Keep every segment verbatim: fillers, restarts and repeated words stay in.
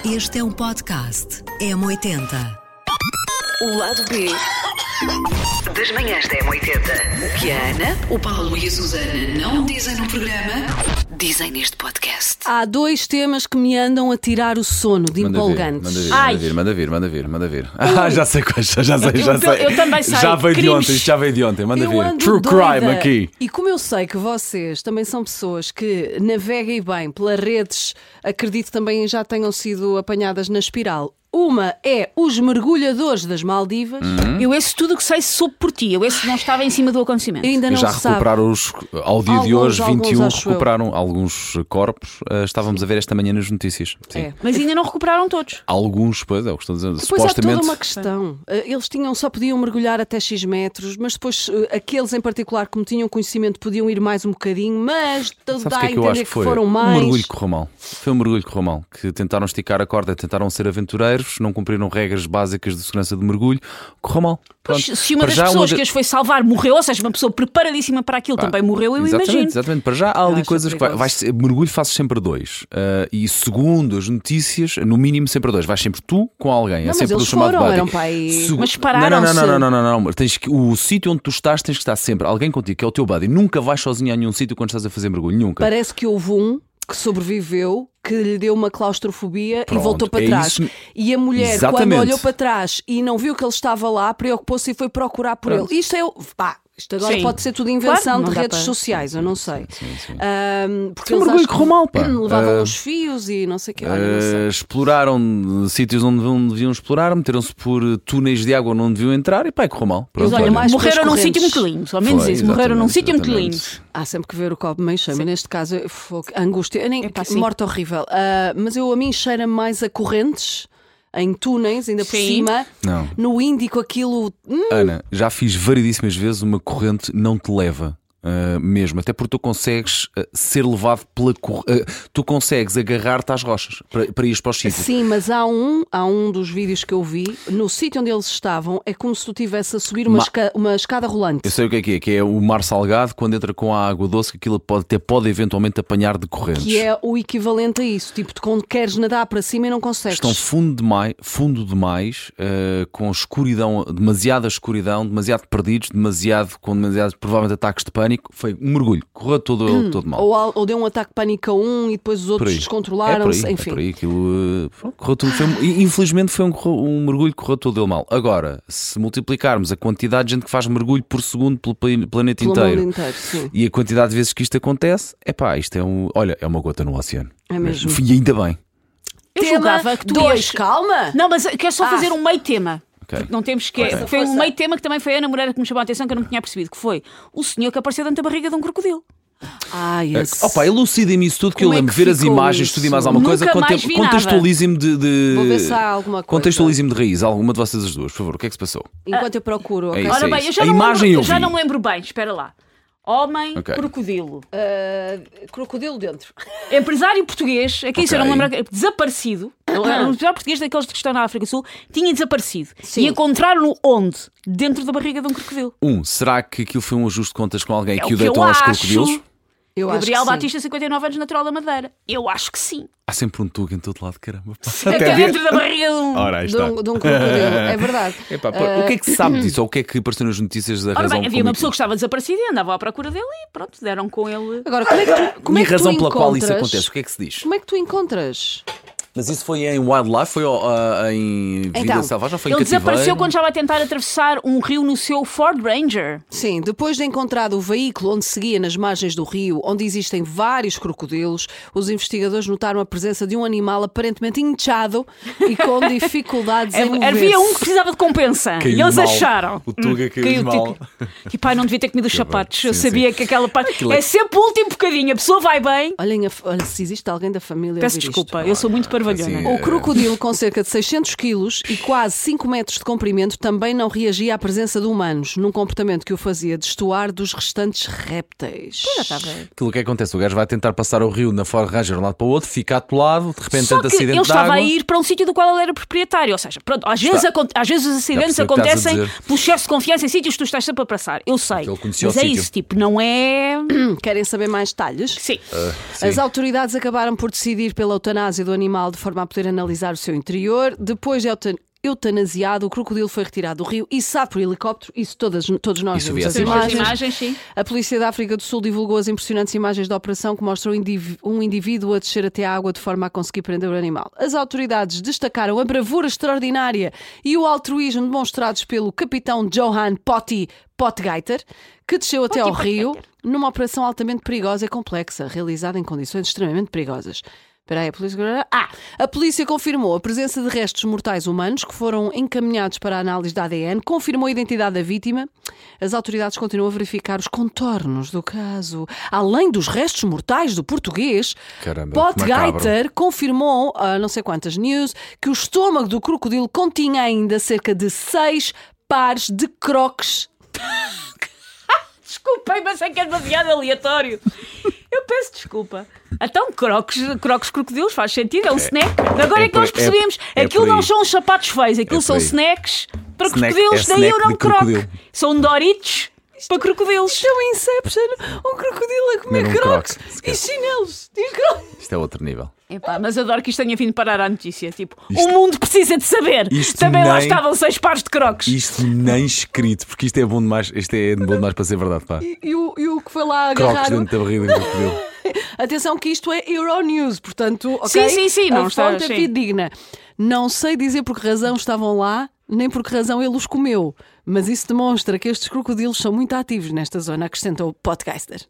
Este é um podcast M oitenta. O lado B das manhãs da M oitenta. O que a Ana, o Paulo e a Susana não dizem no programa, dizem neste podcast. Há dois temas que me andam a tirar o sono de Manda empolgantes. Vir, Ai. manda vir, manda vir, manda vir, manda vir. Ah, já sei quais, já sei, já Eu- sei. eu também sei. Já veio de Crimes. ontem, isto já veio de ontem, manda Eu vir. ando True doida. crime aqui. E como eu sei que vocês também são pessoas que naveguem bem pelas redes, acredito também já tenham sido apanhadas na espiral. Uma é os mergulhadores das Maldivas. Eu esse tudo o que sei soube por ti. Eu esse não estava em cima do acontecimento. Ainda não Já se sabe. recuperaram os, ao dia de Alguns, hoje, vinte e um, alguns, acho eu. recuperaram alguns corpos. Uh, estávamos a ver esta manhã nas notícias. Sim. É. Mas ainda não recuperaram todos. Alguns, pois é, o que estou dizendo. Depois há Supostamente. toda uma questão. Eh, Eles tinham, só podiam mergulhar até X metros, mas depois eh, aqueles em particular, como tinham conhecimento, podiam ir mais um bocadinho, mas Sabes dá o que a é que eu acho entender que que foi? foram Um mais. mergulho que correu mal. Foi um mergulho que correu mal. Que tentaram esticar a corda, tentaram ser aventureiros, não cumpriram regras básicas de segurança de mergulho, correu mal. Pois, Pronto. se uma Para das já, pessoas de- que as foi salvar morreu, ou seja, uma pessoa preparadíssima para aquilo Pá, também morreu, eu exatamente, imagino. Exatamente, para já há ali acho coisas que vai, perigoso. vais ser- mergulho fazes sempre dois. Ah, e segundo as notícias, no mínimo sempre dois. Vais sempre tu com alguém. Não, é mas sempre eles o chamado foram, buddy. eram para aí- Segu- Mas não, não, não, pararam-se. não, não, não, não, não. Tens que, o sítio onde tu estás tens que estar sempre alguém contigo, que é o teu buddy. Nunca vais sozinho a nenhum sítio quando estás a fazer mergulho. Nunca. Parece que houve um que sobreviveu, que lhe deu uma claustrofobia Pronto, e voltou para é trás. isso. E a mulher, Exatamente. quando olhou para trás e não viu que ele estava lá, preocupou-se e foi procurar por Pronto. ele. Isto é. o- Pá, isto agora Sim. pode ser tudo invenção Claro, não de dá redes para- sociais, eu não sei. Sim, sim. Ahm, porque Foi um eles mergulho acho que correu mal, pá. levavam Ah, os fios e não sei o quê. Olha, não sei. Uh, exploraram sítios onde não deviam explorar, meteram-se por túneis de água onde não deviam entrar e pá, e correu mal. Pronto, Mas olha, olha. mais Morreram pelas num correntes. sítio muito lindo, ao menos Foi, isso. Morreram num exatamente, sítio muito lindo. exatamente. Há sempre que ver o copo meio cheio, mas neste caso é fogo, angústia. Eu nem, Epá, que- sim. morte horrível. Ah, mas eu a mim cheira mais a correntes, em túneis, ainda por Sim. cima. Não. No Índico aquilo. hum, Ana, já fiz variedíssimas vezes uma corrente não te leva. Uh, mesmo, até porque tu consegues uh, ser levado pela corrente, uh, tu consegues agarrar-te às rochas para, para ires para os sítios. Sim, mas há um, há um dos vídeos que eu vi, no sítio onde eles estavam, é como se tu estivesse a subir uma, Ma- esca- uma escada rolante. Eu sei o que é que é, que é o mar salgado, quando entra com a água doce, que aquilo pode, até pode eventualmente apanhar de correntes. Que é o equivalente a isso. Tipo, tu quando queres nadar para cima e não consegues. Estão fundo demais, fundo demais uh, com escuridão, demasiada escuridão, demasiado perdidos, demasiado, com demasiados provavelmente ataques de pânico. Foi um mergulho, correu todo, todo mal. Ou, al- ou deu um ataque de pânico a um e depois os Por outros aí. É por descontrolaram-se. aí, Enfim. é por aí, aquilo, uh, pronto, correu tudo, foi um- infelizmente foi um, correu- um mergulho que correu todo ele mal. Agora, se multiplicarmos a quantidade de gente que faz mergulho por segundo pelo pla- planeta Pelo inteiro, mundo inteiro, sim. e a quantidade de vezes que isto acontece, é pá, isto é um, olha, é uma gota no oceano. É mesmo. E ainda bem. Eu Tema julgava que tu dois, ias... calma! Não, mas quero só Ah. fazer um meio tema. Ok. Porque não temos que. Ok. Foi um Força. meio tema que também foi a Ana Moreira que me chamou a atenção, que eu não tinha percebido, que foi o senhor que apareceu dentro da barriga de um crocodilo. Ah, esse. Opa, elucidem-me isso tudo, que Como eu é lembro que ver as ficou imagens, isso? tudo e mais alguma Nunca coisa. mais vi nada. Contextualize-me de, de... Vou ver se há alguma coisa. Contextualize-me de raiz, alguma de vocês as duas, por favor, o que é que se passou? Enquanto eu procuro. ok? É isso. Ora bem, eu já, A não, imagem lembro, eu já vi. não me lembro bem, espera lá. Homem, Ok. crocodilo. Ah, crocodilo dentro. Empresário português, aqui isso eu não me Ok. lembro, desaparecido. Ele era um empresário português daqueles que estão na África do Sul, tinha desaparecido. Sim. E encontraram-no onde? Dentro da barriga de um crocodilo. Um, será que aquilo foi um ajuste de contas com alguém É que o o que deitou eu aos acho. crocodilos? Eu acho Gabriel que sim. Batista, cinquenta e nove anos, natural da Madeira. Eu acho que sim. Há sempre um tuga em todo lado, caramba. Até dentro da barriga de um. Ora, aí De está. um, de um crocodilo, é verdade. Epá, pá, o que é que se sabe disso? Ou o que é que apareceu nas notícias da Ora razão? bem, havia como uma é que- pessoa que estava desaparecida e andava à procura dele e pronto, deram com ele. Agora, como é que tu, como E é a que razão tu pela qual isso encontras- acontece? O que é que se diz? Como é que tu encontras? Mas isso foi em wildlife? Foi ah, em vida Então, selvagem? Ou foi em Ele cativeiro? desapareceu quando estava a tentar atravessar um rio no seu Ford Ranger. Sim, depois de encontrado o veículo onde seguia nas margens do rio, onde existem vários crocodilos, os investigadores notaram a presença de um animal aparentemente inchado e com dificuldades em mover-se. Havia um que precisava de compensa. Caiu e eles mal. acharam. O Tuga caiu mal. Tipo, tipo, ai, não devia ter comido os sapatos. Eu Sim, sabia sim. que aquela parte. Aquilo é- É sempre o último bocadinho. A pessoa vai bem. Olhem, a- olha, se existe alguém da família. a Peço ouvir desculpa, isto. eu sou muito parvalhona. Assim, O crocodilo, com cerca de seiscentos quilos e quase cinco metros de comprimento, também não reagia à presença de humanos, num comportamento que o fazia destoar dos restantes répteis. Já está bem. Aquilo que acontece, o gajo vai tentar passar o rio na Ford Ranger de um lado para o outro, fica atolado, de repente Só tenta que acidente ele de estava água. a ir para um sítio do qual ele era proprietário. Ou seja, pronto, às, vezes, acon- às vezes os acidentes percebo o que estás a acontecem dizer. pelo excesso de confiança em sítios que tu estás sempre a passar. Eu sei. ele conhecia Mas o é sítio. isso, tipo, não é. Querem saber mais detalhes? Sim. Sim. As autoridades acabaram por decidir pela eutanásia do animal de forma a poder analisar o seu interior. Depois de eutan- eutanasiado, o crocodilo foi retirado do rio e içado por helicóptero. Isso todas, todos nós Isso vimos as vi essas imagens. imagens, sim. A polícia da África do Sul divulgou as impressionantes imagens da operação que mostram um indiví- um indivíduo a descer até à água de forma a conseguir prender o animal. As autoridades destacaram a bravura extraordinária e o altruísmo demonstrados pelo capitão Johan Potty Potgeiter, que desceu até ao rio numa operação altamente perigosa e complexa, realizada em condições extremamente perigosas. Espera aí, a polícia... Ah! A polícia confirmou a presença de restos mortais humanos que foram encaminhados para a análise da A D N, confirmou a identidade da vítima. As autoridades continuam a verificar os contornos do caso. Além dos restos mortais do português, Caramba, Potgeiter confirmou, a não sei quantas news, que o estômago do crocodilo continha ainda cerca de seis pares de croques. Desculpem, mas é que é demasiado aleatório. Eu peço desculpa. Então, croques, croques crocodilos faz sentido, é um snack. Agora é, É que nós por- é- percebemos. é aquilo por não aí. são os sapatos feios, aquilo É por são aí. snacks para Snack- crocodilos. é Daí snack o nome de croque. crocodilo. São Doritos para crocodilos. Isto é um Inception, um crocodilo a comer Comer um croques croque, e esquece. chinelos e croques. Isto é outro nível. Epá, mas adoro que isto tenha vindo parar à notícia. Tipo, Isto- o mundo precisa de saber. Isto Também lá nem- estavam seis pares de croques. Isto nem escrito, porque isto é bom demais, isto é bom demais para ser verdade, pá. E, e o, e o que foi lá Croques agarrar. dentro da barriga do crocodilo. Atenção que isto é Euronews, portanto, ok? Sim, sim, sim, não a está- fonte é sim. fidedigna. Não sei dizer por que razão estavam lá, nem por que razão ele os comeu, mas isso demonstra que estes crocodilos são muito ativos nesta zona, acrescentou o Potgeister.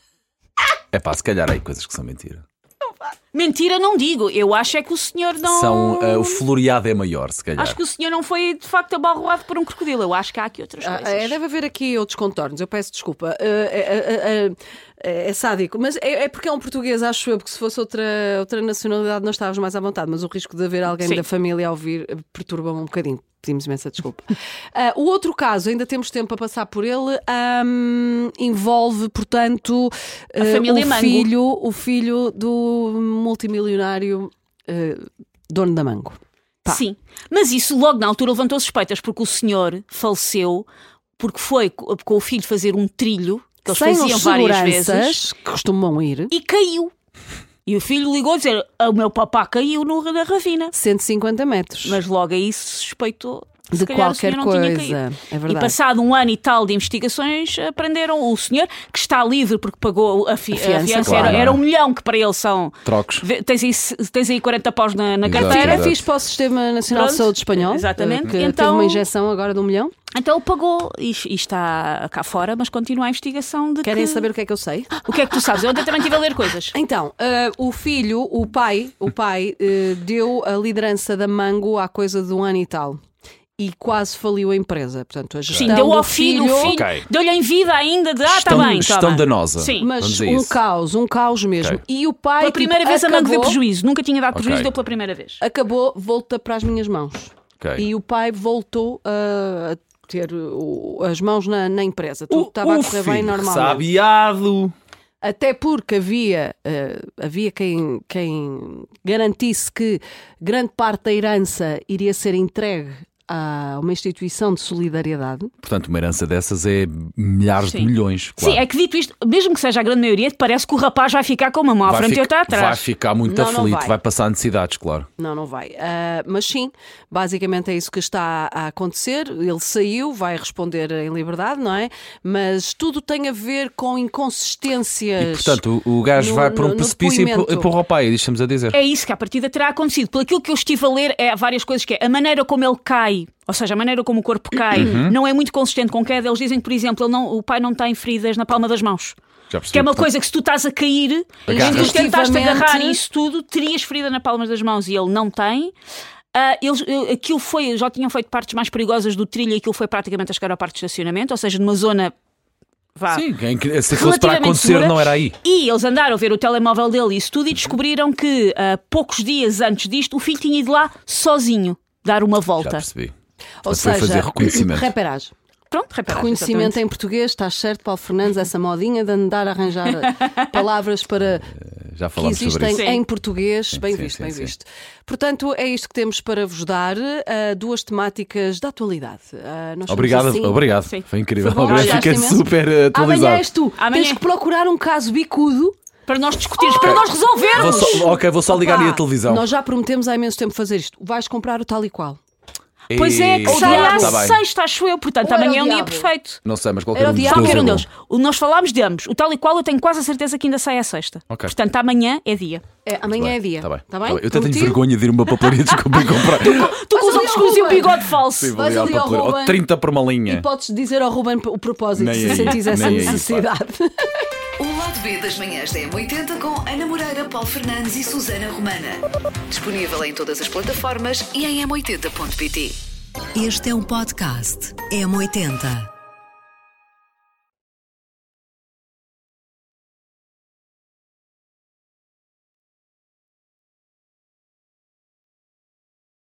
É pá, se calhar há aí coisas que são mentira. Mentira, não digo. Eu acho é que o senhor não. São, ah, o floreado é maior, se calhar. Acho que o senhor não foi de facto abalroado por um crocodilo. Eu acho que há aqui outras Ah, coisas. é, deve haver aqui outros contornos, eu peço desculpa. Ah, é, é, é, é sádico, mas é, é porque é um português, acho eu, porque se fosse outra, outra nacionalidade não estavas mais à vontade, mas o risco de haver alguém Sim. da família a ouvir eh, perturba-me um bocadinho. Pedimos imensa desculpa. Ah, o outro caso, ainda temos tempo para passar por ele, ahm, envolve, portanto, A ah, família o, Mango. filho, o filho do multimilionário ah, dono da Mango. Pá. Sim, mas isso logo na altura levantou suspeitas, porque o senhor faleceu porque foi co- com o filho fazer um trilho que eles Sem faziam os várias seguranças vezes que costumam ir. e caiu. E o filho ligou a dizer: o meu papá caiu no, na ravina. cento e cinquenta metros. Mas logo aí se suspeitou De se calhar o qualquer senhor não tinha coisa, caído. é verdade. E passado um ano e tal de investigações, prenderam o senhor, que está livre porque pagou a, fi A fiança, a fiança. claro. Era, era um milhão, que para ele são. Trocos. Vê- Tens aí, tens aí quarenta paus na, na Exato, carteira. É exato. fixe para o Sistema Nacional de Pronto, Saúde Espanhol. exatamente. eh, Que teve Então- uma injeção agora de um milhão. Então ele pagou e, e está cá fora, mas continua a investigação de Querem que... saber o que é que eu sei? O que é que tu sabes? Eu ontem também estive a ler coisas. Então, eh, o filho, o pai, o pai eh, deu a liderança da Mango há coisa de um ano e tal. E quase faliu a empresa. Portanto, a gestão Sim, deu do ao filho, o filho Ok. deu-lhe em vida ainda de ah, está Gestão- bem, gestão toma. danosa. Sim. Mas Vamos a um isso. caos, um caos mesmo. Ok. E o pai. Pela primeira tipo, vez a Mango deu acabou- prejuízo. Nunca tinha dado prejuízo, Ok. deu pela primeira vez. Acabou, volta para as minhas mãos. Ok. E o pai voltou a ter o- as mãos na, na empresa. Tudo estava a correr bem normalmente. Sabiado. Até porque havia, eh, havia quem, quem garantisse que grande parte da herança iria ser entregue a uma instituição de solidariedade. Portanto, uma herança dessas é milhares Sim. de milhões. Claro. Sim, é que dito isto, mesmo que seja a grande maioria, parece que o rapaz vai ficar com uma mão à vai, frente e ficar- outra atrás. vai ficar muito Não, não aflito, vai. vai. passar necessidades, claro. Não, não vai. Ah, mas sim, basicamente é isso que está a acontecer. Ele saiu, vai responder em liberdade, não é? Mas tudo tem a ver com inconsistências. E, portanto, o, o gajo no- vai para no- um no precipício e depoimento. empurra o pai, deixamos a dizer. É isso que à partida terá acontecido. Pelo aquilo que eu estive a ler, é várias coisas que é a maneira como ele cai, ou seja, a maneira como o corpo cai, Uhum. não é muito consistente com queda. Eles dizem que, por exemplo, ele não, o pai não tem feridas na palma das mãos. Já percebi, Que é uma portanto, coisa que se tu estás a cair e Agarras. tu tentaste agarrar Instintivamente. isso tudo, terias ferida na palma das mãos e ele não tem. Ah, eles, eh, aquilo foi, já tinham feito partes mais perigosas do trilho e aquilo foi praticamente a chegar ao parque de estacionamento, ou seja, numa zona. Vá, Sim, quem- se fosse para relativamente acontecer, segura. não era aí. E eles andaram a ver o telemóvel dele e isso tudo e descobriram que ah, poucos dias antes disto o filho tinha ido lá sozinho dar uma Já volta. percebi. Ou Portanto, foi seja, fazer reconhecimento. reparagem. Pronto, repara. Reconhecimento em português, estás certo, Paulo Fernandes, essa modinha de andar a arranjar palavras para Já que falámos sobre existem isso. Sim. em português. Bem sim, visto, sim, bem sim. visto. Portanto, é isto que temos para vos dar, uh, duas temáticas da atualidade. Uh, nós somos Obrigado, assim. obrigado. Sim. Foi incrível. Foi bom, Obrigado, gostaste fiquei imenso? super uh, Amanhã atualizado. és tu. Amanhã. Tens que procurar um caso bicudo para nós discutirmos, para nós Vou resolvermos. só, ok, vou só ligar Pá, aí a televisão. Nós já prometemos há imenso tempo fazer isto. Vais comprar o tal e qual. Pois é, que Ei, sai à tá bem. sexta, acho eu. Portanto, Ou era amanhã é o um dia diabo? perfeito. Não sei, mas qualquer Era um o dos diabo. dois Qualquer é um bom. deles. O- Nós falámos de ambos. O tal e qual eu tenho quase a certeza que ainda sai à sexta. Ok. Portanto, amanhã é dia. É, amanhã é dia. Tá bem. Tá bem? Tá bem. Eu até tenho Prometido? vergonha de ir a uma papelaria desculpa e comprar. Tu com os ali óculos ao escuros e o Ruben. bigode falso. Sim, vou Vais ligar ali para ao papelaria. Ruben. Ou trinta por uma linha. E podes dizer ao Ruben o propósito, Nem se aí, sentires essa nem aí, pá. necessidade. O Lado B das manhãs da M oitenta com Ana Moreira, Paulo Fernandes e Susana Romana. Disponível em todas as plataformas e em m oitenta ponto pt. Este é um podcast M oitenta.